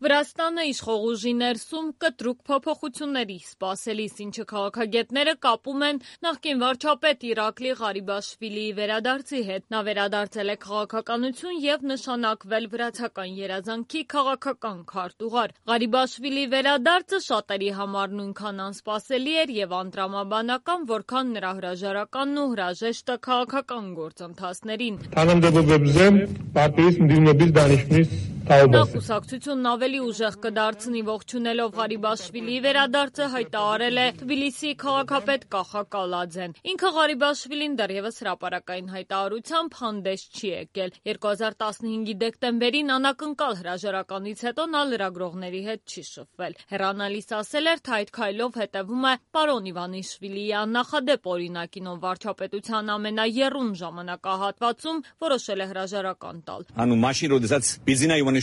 Վրաստանը իշխող ուժի ներսում կտրուկ փոփոխությունների սպասելիս, ինչը քաղաքագետները կապում են նախկին վարչապետ Իրակլի Ղարիբաշվիլիի վերադարձի հետ։ Նա վերադարձել է քաղաքականություն եւ նշանակվել վրացական երազանքի քաղաքական քարտուղար։ Ղարիբաշվիլիի վերադարձը շատերի համար նույնքան անսպասելի էր եւ անտրամաբանական, որքան նրա հրաժարականն ու հրաժեշտը քաղաքական գործընթացներին։ Նա կուսակցությունն ավելի ուժեղ կդարձնի, ողջունելով Ղարիբաշվիլիի վերադարձը հայտարարել է Թբիլիսիի քաղաքապետ Կախա Կալաձեն։ Ինքը Ղարիբաշվիլին դեռևս հրապարակային հայտարարությամբ հանդես չի եկել։ 2015-ի դեկտեմբերին անակնկալ հրաժարականից հետո նա լրագրողների հետ չի շփվել։ Հեռանալիս ասել էր, թե այդ քայլով հետևում է պարոն Իվանիշվիլիի աննախադեպ օրինակին, ով վարչապետության ամենաեռուն ժամանակահատվածում որոշել է հրաժարական տալ։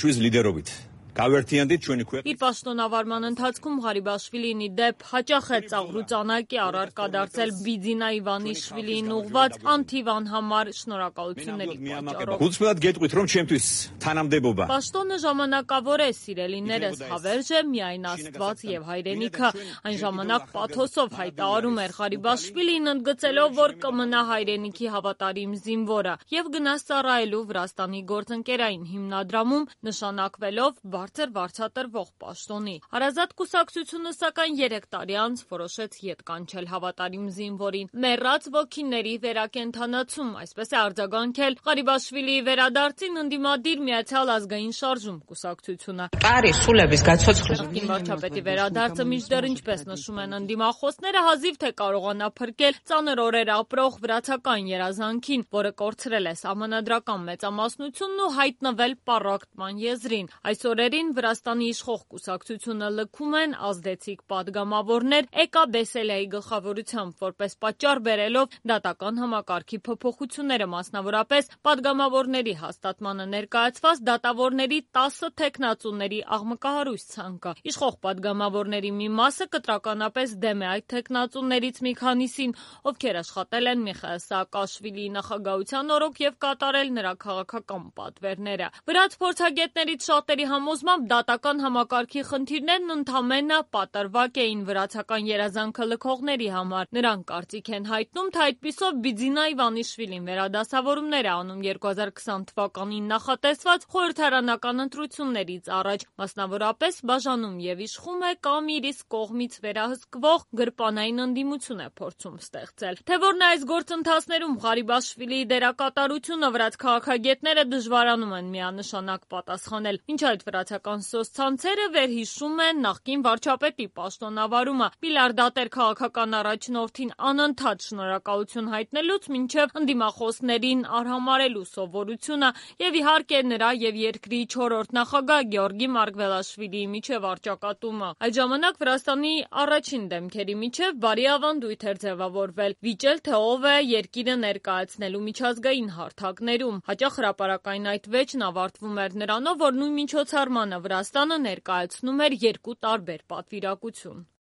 Իր պաշտոնավարման ընթացքում Ղարիբաշվիլին ի դեպ հաճախ է ծաղրուծանակի առարկա դարձել Բիձինա Իվանիշվիլիին ուղղված անթիվ անհամար շնորհակալությունների պատճառով։ Պաշտոնը ժամանակավոր է, սիրելիներս, հավերժ է միայն Աստված եւ հայրենիքը։ Այն ժամանակ պաթոսով հայտարարում էր Ղարիբաշվիլին, ընդգծելով, որ կմնա հայրենիքի հավատարիմ զինվորը եւ գնաց ծառայելու Վրաստանի գործընկերային հիմնադրամում, նշանակվելով բարձր վարձատրվող պաշտոնի։ Հարազատ կուսակցությունը սակայն 3 տարի անց որոշեց ետ կանչել հավատարիմ զինվորին։ Մեռած ոգիների վերակենդանացում, այսպես է արձագանքել Ղարիբաշվիլիի վերադարձին ընդդիմադիր Միացյալ ազգային շարժում կուսակցությունը։ Նախկին վարչապետի վերադարձը մինչդեռ, ինչպես նշում են ընդդիմախոսները, հազիվ թե կարողանա փրկել ծանր օրեր ապրող վրացական երազանքին, որը կորցրել է սահմանադրական մեծամասնությունն ու հայտնվել պառակտման եզրին։ Այս օրերին Վրաստանի իշխող կուսակցությունը լքում են ազդեցիկ պատգամավորներ Էկա Բեսելիայի գլխավորությամբ, որպես պատճառ բերելով դատական համակարգի փոփոխությունները, մասնավորապես պատգամավորների հաստատմանը ներկայացված դատավորների 10 թեկնածուների աղմկահարույց ցանկը։ Իշխող պատգամավորների մի մասը կտրականապես դեմ է այդ թեկնածուներից մի քանիսին, ովքեր աշխատել են Միխայիլ Սաակաշվիլիի նախագահության օրոք եւ կատարել նրա քաղաքական պատվերները։ Վրաց փորձագետներից շատերի համոզմամբ դատական համակարգի խնդիրներն ընդամենը պատրվակ էին վրացական երազանքը լքողների համար։ Նրանք կարծիք են հայտնում, թե այդպիսով Բիձինա Իվանիշվիլին վերադասավորումներ է անում 2020 թվականին նախատեսված խորհրդարանական ընտրություններից առաջ, մասնավորապես բաժանում եւ իշխում է կամ իր իսկ կողմից վերահսկվող գրպանային ընդդիմություն է փորձում ստեղծել։ Թե որն է այս գործընթացներում Ղարիբաշվիլիի դերակատարությունը, վրաց քաղաքագետները դժվարանում են միանշանակ պատասխանել։ Մինչ այդ վրացական սոցցանցերը վերհիշում են նախկին վարչապետի պաշտոնավարումը, միլիարդատեր քաղաքական առաջնորդին անընդհատ շնորհակալություն հայտնելուց մինչև ընդդիմախոսներին արհամարելու սովորությունը եւ իհարկե նրա եւ երկրի 4-րդ նախագահ Գեորգի Մարգվելաշվիլիի միջև առճակատումը։ Այդ ժամանակ Վրաստանի առաջին դեմքերի միջև բարի ավանդույթ էր ձևավորվել՝ վիճել, թե ով է երկիրը ներկայացնելու միջազգային հարթակներում։ Հաճախ հրապարակային այդ վեճն ավարտվում էր նրանով, որ նույն միջոցառմանը Վրաստանը ներկայացնում էր 2 տարբեր պատվիրակություն։